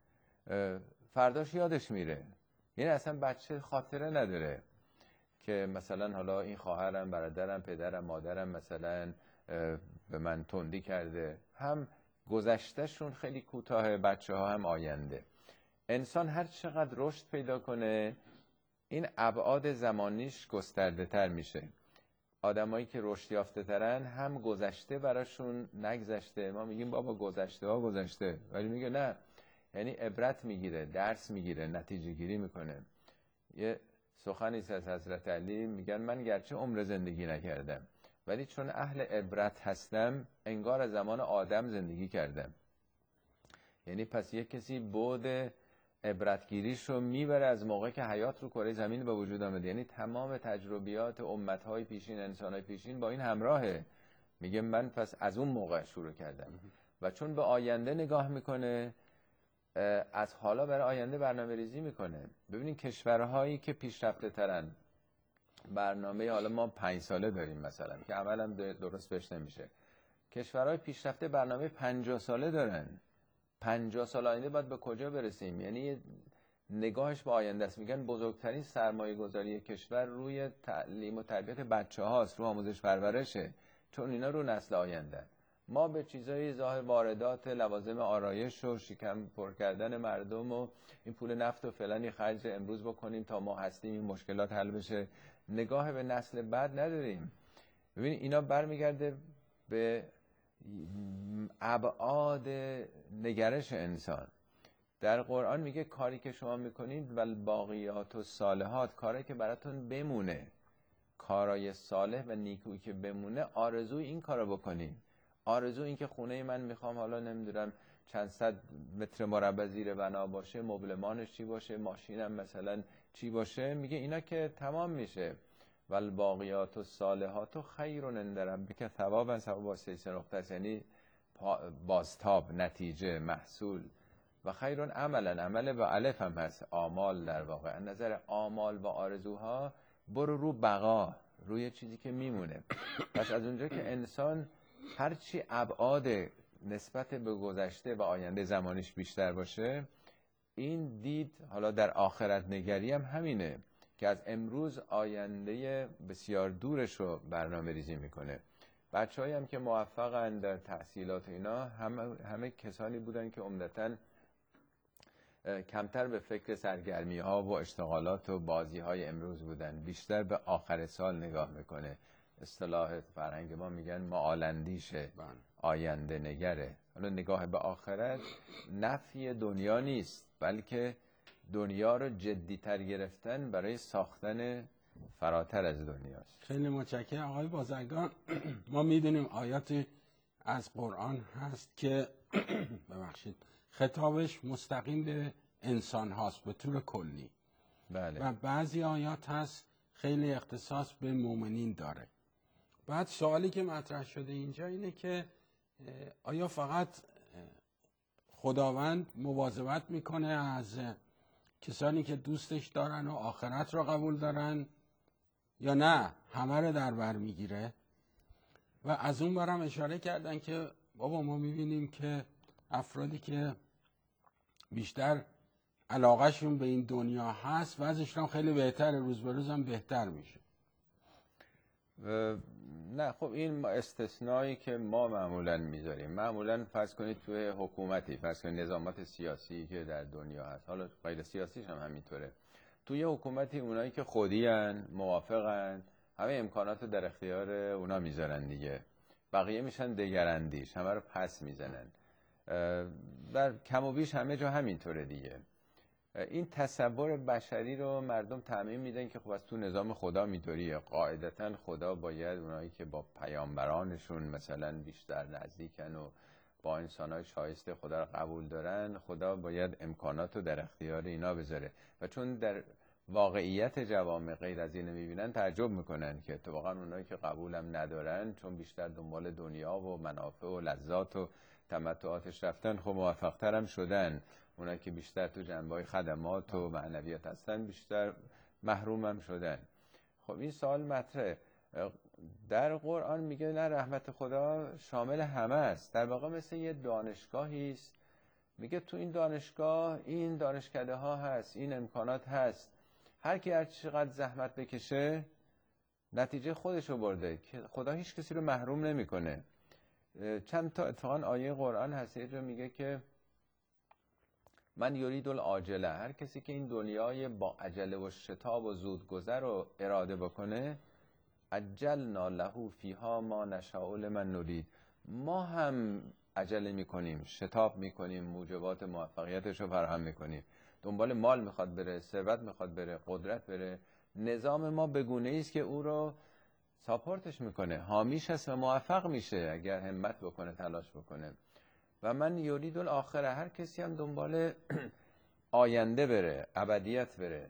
فرداش یادش میره. یعنی اصلا بچه خاطره نداره که مثلا حالا این خواهرم، برادرم، پدرم، مادرم مثلا به من تندی کرده. هم گذشتهشون خیلی کوتاه، بچه ها هم آینده. انسان هر چقدر رشد پیدا کنه این ابعاد زمانیش گسترده تر میشه. آدمایی که رشد یافته ترن هم گذشته براشون نگذشته. ما میگیم بابا گذشته ها گذشته، ولی میگه نه، یعنی عبرت میگیره، درس میگیره، نتیجه گیری میکنه. یه سخنی از حضرت علی میگن من گرچه عمر زندگی نکردم ولی چون اهل عبرت هستم انگار از زمان آدم زندگی کردم. یعنی پس یک کسی بعد عبرتگیریش رو میبره از موقع که حیات رو کره زمین به وجود آمده. یعنی تمام تجربیات امتهای پیشین، انسانهای پیشین با این همراهه. میگه من پس از اون موقع شروع کردم. و چون به آینده نگاه میکنه، از حالا برای آینده برنامه ریزی میکنه. ببینید کشورهایی که پیشرفته ترن، برنامه حالا ما 5 ساله داریم مثلا که عملا درست بهش نمیشه. کشورهای پیشرفته برنامه 50 ساله دارن. 50 سال آینده باید به کجا برسیم؟ یعنی نگاهش به آینده است. میگن بزرگترین سرمایه گذاری کشور روی تعلیم و تربیت بچه هاست، رو آموزش پرورشه، چون اینا رو نسل آینده. ما به چیزای ظاهر، واردات لوازم آرایش و شکم پر کردن مردم و این پول نفت و فلانی خرج امروز بکنیم تا ما هستیم این مشکلات حل بشه، نگاه به نسل بعد نداریم. ببینید اینا برمیگرده به ابعاد نگرش انسان. در قرآن میگه کاری که شما میکنید والباقیات الصالحات، کاری که براتون بمونه، کارای صالح و نیکویی که بمونه، آرزوی این کارو بکنید. آرزو این که خونه من میخوام حالا نمیدونم چند صد متر مربع زیر بنا باشه، مبلمانش چی باشه، ماشینم مثلا چی باشه، میگه اینا که تمام میشه. والباقیات الصالحات خیر عند ربک ثوابا، ثواب با 3 نقطه است، یعنی بازتاب، نتیجه، محصول. و خیر عملا، عمل با الف هم هست، آمال. در واقع نظر آمال و آرزوها برو رو بقا، روی چیزی که میمونه. پس از اونجا که انسان هرچی ابعاد نسبت به گذشته و آینده زمانیش بیشتر باشه، این دید حالا در آخرت نگری هم همینه که از امروز آینده بسیار دورش رو برنامه ریزی میکنه. بچه‌هایی هم که موفقن در تحصیلات اینا همه کسانی بودن که عمدتاً کمتر به فکر سرگرمی ها و اشتغالات و بازی های امروز بودن، بیشتر به آخر سال نگاه میکنه. اصطلاح فرهنگ ما میگن معالندیشه، آینده نگره. حالا نگاه به آخرت نفی دنیا نیست، بلکه دنیا رو جدی تر گرفتن برای ساختن فراتر از دنیاست. خیلی متشکرم آقای بازرگان. ما میدونیم آیاتی از قرآن هست که ببخشید خطابش مستقیم به انسان هاست به طور کلی. بله. و بعضی آیات هست خیلی اختصاص به مؤمنین داره. بعد سوالی که مطرح شده اینجا اینه که آیا فقط خداوند مواظبت میکنه از کسانی که دوستش دارن و آخرت رو قبول دارن یا نه همه رو در بر میگیره؟ و از اون برم اشاره کردن که بابا ما میبینیم که افرادی که بیشتر علاقهشون به این دنیا هست وضعشون خیلی بهتره، روز به روز هم بهتر میشه. نه خب این استثنایی که ما معمولا میذاریم، معمولا فرض کنید توی حکومتی، فرض کنید نظامات سیاسی که در دنیا هست، حالا غیر سیاسیش هم همینطوره، توی حکومتی اونایی که خودیان موافقن همه امکانات رو در اختیار اونا میذارن دیگه، بقیه میشن دگراندیش، همه رو پس میزنن. در کم و بیش همه جا همینطوره دیگه. این تصور بشری رو مردم تعمیم میدن که خب از تو نظام خدا میطوریه، قاعدتا خدا باید اونایی که با پیامبرانشون مثلا بیشتر نزدیکن و با انسانای شایسته خدا رو قبول دارن، خدا باید امکانات رو در اختیار اینا بذاره. و چون در واقعیت جوامع غیر از اینو میبینن تعجب میکنن که اتفاقا اونایی که قبولم ندارن چون بیشتر دنبال دنیا و منافع و لذات و تمتعاتش رفتن خب موفق‌تر هم شدن، اونایی که بیشتر تو جنبه‌های خدمات و معنویات هستن بیشتر محروم هم شدن. خب این سوال مطرحه. در قرآن میگه نه، رحمت خدا شامل همه است، در واقع مثل یه دانشگاهی است، میگه تو این دانشگاه این دانشکده ها هست، این امکانات هست، هر کی هر چقدر زحمت بکشه نتیجه خودشو برده، که خدا هیچ کسی رو محروم نمیکنه. چند تا اتفاقا آیه قرآن هست یه جا میگه که من یرید العاجله، هر کسی که این دنیای با عجله و شتاب و زودگذر رو اراده بکنه، عجلنا له فیها ما نشاء لمن نرید، ما هم عجله میکنیم، شتاب میکنیم، موجبات موفقیتش رو فراهم میکنیم. دنبال مال میخواد بره، ثروت میخواد بره، قدرت بره، نظام ما بگونه ایست که او رو ساپورتش میکنه، حامیش هست و موفق میشه اگر همت بکنه، تلاش بکنه. و من یرید الاخره، هر کسی هم دنبال آینده بره، ابدیت بره،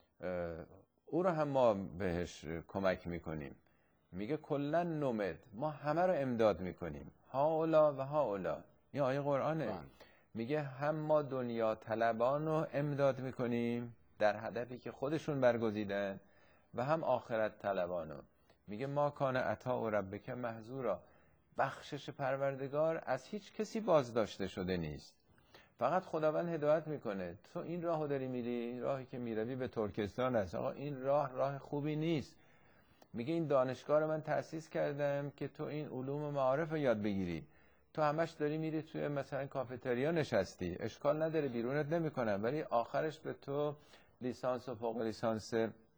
او رو هم ما بهش کمک میکنیم. میگه کلن نمد، ما همه رو امداد میکنیم، هاولا و هاولا. این آیه قرآنه. میگه هم ما دنیا طلبان رو امداد میکنیم در هدفی که خودشون برگزیدن و هم آخرت طلبانو. میگه ما کان عطا و ربک محظورا، بخشش پروردگار از هیچ کسی بازداشته شده نیست، فقط خداوند هدایت میکنه. تو این راهو داری میری، راهی که میروی به ترکستان است، آقا این راه خوبی نیست. میگه این دانشگاه رو من تأسیس کردم که تو این علوم و معارف رو یاد بگیری، تو همش داری میری توی مثلا کافتریا نشستی، اشکال نداره بیرونت نمیکنم، ولی آخرش به تو لیسانس و فوق لیسانس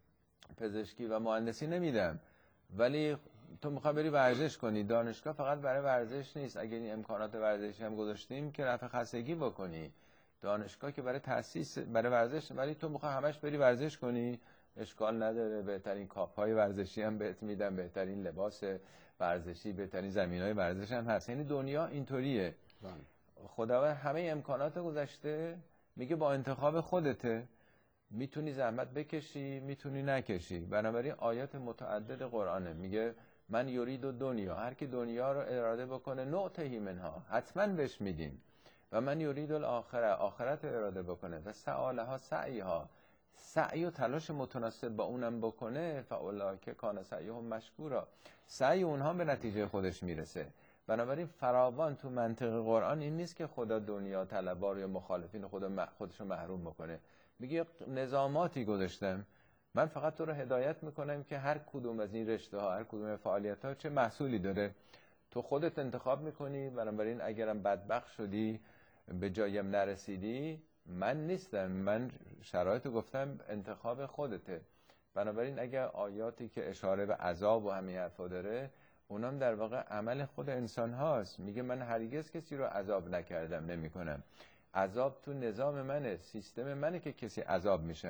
پزشکی و مهندسی نمیدم، ولی تو میخوای بری ورزش کنی، دانشگاه فقط برای ورزش نیست، اگه این امکانات ورزشی هم گذاشتیم که رفع خستگی بکنی، دانشگاه که برای تأسیس برای ورزش، ولی تو میخوای همش بری ورزش کنی، اشکال نداره، بهترین کاپ‌های ورزشی هم بهت میدن، بهترین لباس ورزشی، بهترین زمینای ورزش هم هست. یعنی دنیا اینطوریه. خداوند همه امکانات گذاشته، میگه با انتخاب خودته، میتونی زحمت بکشی، میتونی نکشی. بنابراین آیات متعدد قرآنه میگه من یرید دنیا، هر کی دنیا رو اراده بکنه نعطیه منها، حتما بهش میدیم. و من یرید الاخره، آخرت رو اراده بکنه و سعالها سعیها، سعی و تلاش متناسب با اونم بکنه، فاولئک کان سعیهم مشکورا، سعی اونها به نتیجه خودش میرسه. بنابراین فراوان تو منطق قرآن این نیست که خدا دنیا طلبار یا مخالفین خودش رو محروم بکنه. میگه نظاماتی گذاشتم، من فقط تو رو هدایت میکنم که هر کدوم از این رشته ها، هر کدوم فعالیت ها چه محصولی داره، تو خودت انتخاب میکنی. بنابراین اگرم بدبخت شدی به جایم نرسیدی، من نیستم، من شرایطو گفتم، انتخاب خودته. بنابراین اگر آیاتی که اشاره به عذاب و همین حرفا داره، اونم در واقع عمل خود انسان هاست. میگه من هرگز کسی رو عذاب نکردم، نمی کنم. عذاب تو نظام منه، سیستم منه که کسی عذاب میشن.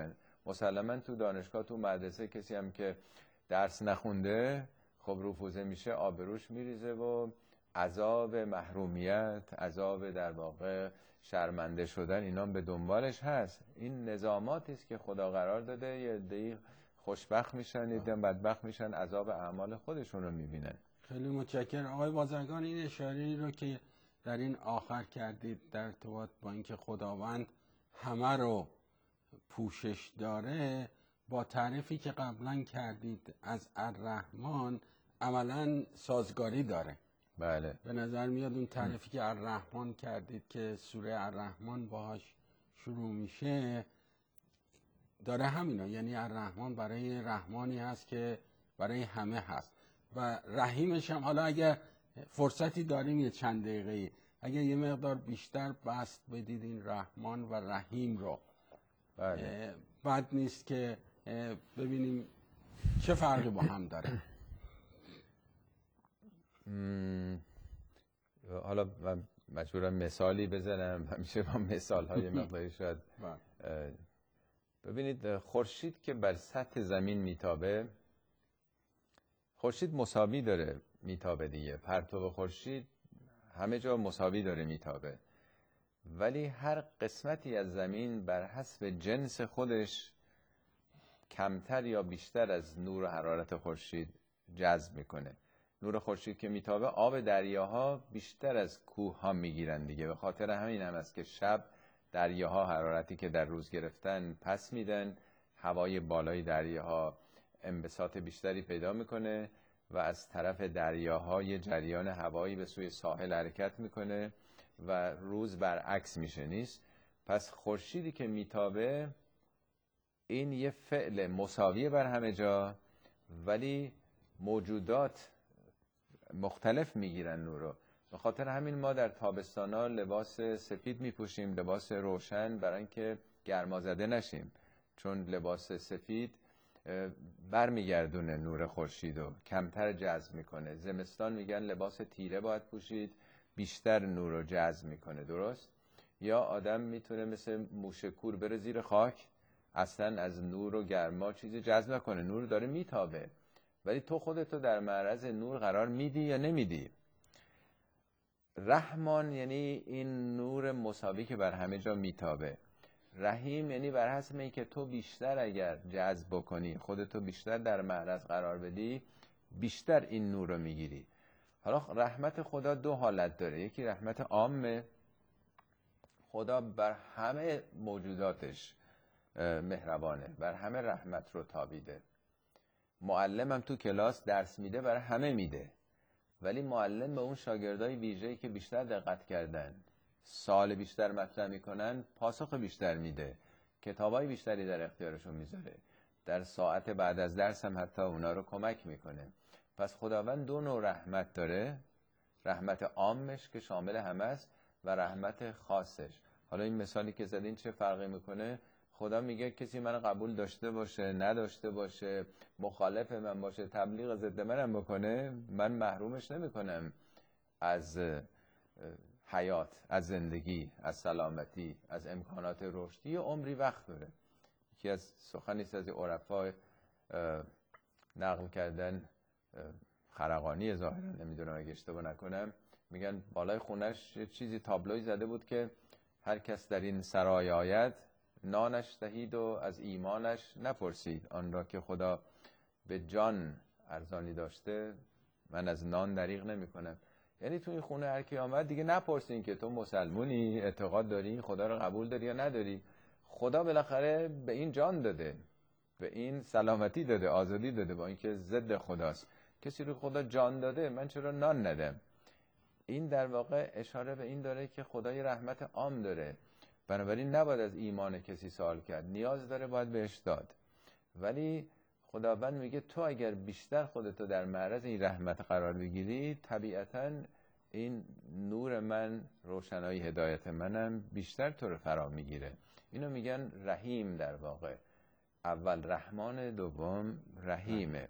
مسلما تو دانشگاه، تو مدرسه، کسی هم که درس نخونده خب رفوزه میشه، آبروش میریزه و عذاب محرومیت، عذاب در واقع شرمنده شدن، اینا به دنبالش هست. این نظاماتی است که خدا قرار داده، یه عده‌ای خوشبخت میشن، یه عده بدبخت میشن، عذاب اعمال خودشون رو میبینن. خیلی متشکرم آقای بازرگان. این اشاره رو که در این آخر کردید در ارتباط با اینکه خداوند همه رو پوشش داره، با تعریفی که قبلا کردید از الرحمن عملا سازگاری داره. بله. به نظر میاد اون تعریفی که الرحمن کردید که سوره الرحمن باهاش شروع میشه داره همینا، یعنی الرحمن برای رحمانی هست که برای همه هست و رحیمش هم. حالا اگر فرصتی داریم یه چند دقیقه اگر یه مقدار بیشتر بست بدید این رحمان و رحیم رو. بله. بد نیست که ببینیم چه فرقی با هم داره. حالا من مجبورم مثالی بزنم، همیشه با مثال های مقداری شاید. ببینید خورشید که بر سطح زمین میتابه، خورشید مساوی داره میتابه دیگه، پرتو خورشید همه جا مساوی داره میتابه، ولی هر قسمتی از زمین بر حسب جنس خودش کمتر یا بیشتر از نور و حرارت خورشید جذب میکنه. نور خورشید که میتابه، آب دریاها بیشتر از کوه ها میگیرن دیگه، به خاطر همین هم است که شب دریاها حرارتی که در روز گرفتن پس میدن، هوای بالای دریاها انبساط بیشتری پیدا میکنه و از طرف دریاها یه جریان هوایی به سوی ساحل حرکت میکنه و روز برعکس میشه نیست. پس خورشیدی که میتابه این یه فعل مساویه بر همه جا، ولی موجودات مختلف میگیرن نور رو. به خاطر همین ما در تابستانا لباس سفید میپوشیم، لباس روشن، برای اینکه گرمازده نشیم، چون لباس سفید برمیگردونه نور خورشید رو، کمتر جذب میکنه. زمستان میگن لباس تیره باید پوشید، بیشتر نور رو جذب میکنه، درست؟ یا آدم میتونه مثل موشکور بره زیر خاک، اصلا از نور و گرما چیزی جذب نکنه، نور داره میتابه، ولی تو خودتو در معرض نور قرار میدی یا نمیدی. رحمان یعنی این نور مساوی که بر همه جا میتابه. رحیم یعنی بر حسب این که تو بیشتر اگر جذب بکنی، خودتو بیشتر در معرض قرار بدی، بیشتر این نور رو میگیری. حالا رحمت خدا دو حالت داره، یکی رحمت عامه، خدا بر همه موجوداتش مهربانه، بر همه رحمت رو تابیده. معلمم تو کلاس درس میده برای همه میده، ولی معلم به اون شاگردای ویژه‌ای که بیشتر دقت کردن، سال بیشتر مطرح میکنن، پاسخ بیشتر میده، کتابای بیشتری در اختیارشون میذاره، در ساعت بعد از درس هم حتی اونا رو کمک میکنه. پس خداوند دو نوع رحمت داره، رحمت عامش که شامل همه است و رحمت خاصش. حالا این مثالی که زدین چه فرقی میکنه؟ خدا میگه کسی من قبول داشته باشه، نداشته باشه، مخالف من باشه، تبلیغ ضد منم بکنه، من محرومش نمیکنم از حیات، از زندگی، از سلامتی، از امکانات رشدی. یه عمری وقت داره. یکی از سخنی از عرفا نقل کردن، خرقانی ظاهرا، نمیدونم اگه اشتباه نکنم، میگن بالای خونش یه چیزی تابلوی زده بود که هر کس در این سرای آید نانش دهید و از ایمانش نپرسید، آن را که خدا به جان ارزانی داشته من از نان دریغ نمی کنم. یعنی تو این خونه هر کی آمد دیگه نپرسین که تو مسلمونی، اعتقاد داری، خدا رو قبول داری یا نداری. خدا بالاخره به این جان داده، به این سلامتی داده، آزادی داده، با اینکه ضد خداست. کسی رو خدا جان داده، من چرا نان ندم؟ این در واقع اشاره به این داره که خدای رحمت عام داره، بنابراین نباید از ایمان کسی سوال کرد، نیاز داره باید بهش داد. ولی خداوند میگه تو اگر بیشتر خودتو در معرض این رحمت قرار بگیری، طبیعتاً این نور من، روشنایی هدایت منم بیشتر تو رو فرا میگیره. اینو میگن رحیم. در واقع اول رحمان، دوم رحیمه.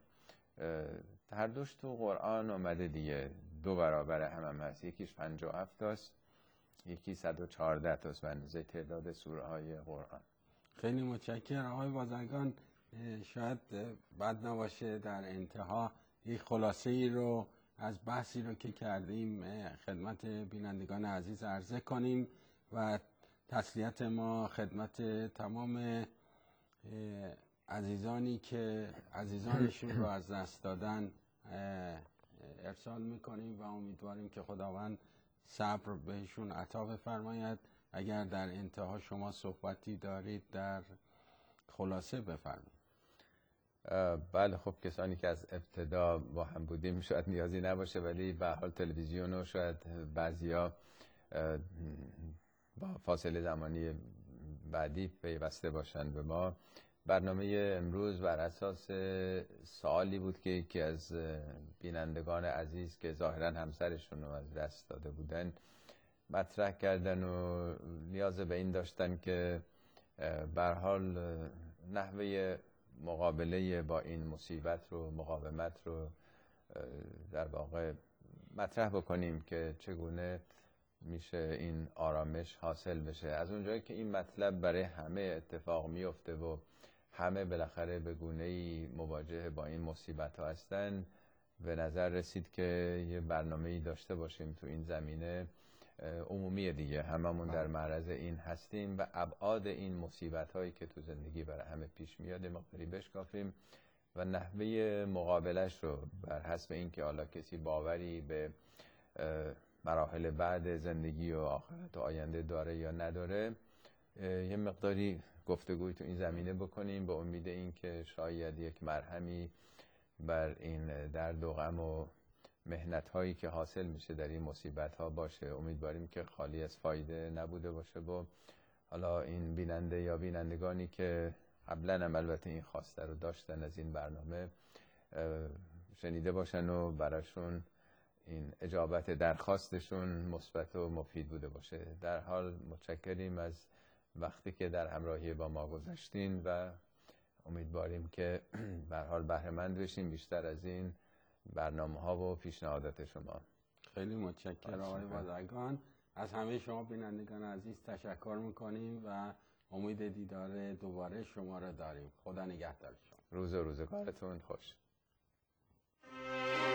هر دوش تو قرآن اومده دیگه، دو برابر هم هست، یکیش 57 تاست، یکی 114 تاست به اندازه تعداد سوره های قرآن. خیلی متشکرم آقای بازرگان. شاید بد نباشه در انتها یک خلاصه ای رو از بحثی رو که کردیم خدمت بینندگان عزیز عرضه کنیم و تسلیت ما خدمت تمام عزیزانی که عزیزانشون رو از دست دادن ارسال میکنیم و امیدواریم که خداوند صبر بهشون عطا بفرماید. اگر در انتها شما صحبتی دارید در خلاصه بفرمایید. بله خب کسانی که از ابتدا با هم بودیم شاید نیازی نباشه، ولی به حال تلویزیون و شاید بعضیا با فاصله زمانی بعدی پیوسته باشن به ما. برنامه امروز بر اساس سوالی بود که یکی از بینندگان عزیز که ظاهرا همسرشون رو از دست داده بودن مطرح کردن و نیاز به این داشتن که به هر حال نحوه مقابله با این مصیبت رو، مقاومت رو در واقع مطرح بکنیم که چگونه میشه این آرامش حاصل بشه. از اونجایی که این مطلب برای همه اتفاق میفته و همه بالاخره به گونه‌ای مواجه با این مصیبت ها هستن، به نظر رسید که یه برنامه‌ای داشته باشیم تو این زمینه عمومی دیگه. هممون در معرض این هستیم و ابعاد این مصیبت هایی که تو زندگی برای همه پیش میاد مقداری بشکافیم و نحوه مقابلش رو بر حسب اینکه حالا کسی باوری به مراحل بعد زندگی و آخرت و آینده داره یا نداره یه مقداری گفتگوی تو این زمینه بکنیم، به امید اینکه شاید یک مرهمی بر این درد و غم و مهنت هایی که حاصل میشه در این مصیبت ها باشه. امیدواریم که خالی از فایده نبوده باشه و حالا این بیننده یا بینندگانی که قبلا هم البته این خواسته رو داشتن از این برنامه شنیده باشن و براشون این اجابت درخواستشون مثبت و مفید بوده باشه. در حال متشکریم از وقتی که در همراهی با ما گذاشتین و امیدواریم که به هر حال بهره مند بشیم بیشتر از این برنامه ها و پیشنهادات شما. خیلی متشکرم آقای بازرگان. از همه شما بینندگان عزیز تشکر میکنیم و امید دیدار دوباره شما را داریم. خدا نگهدار شما. روز و روزگارتون خوش.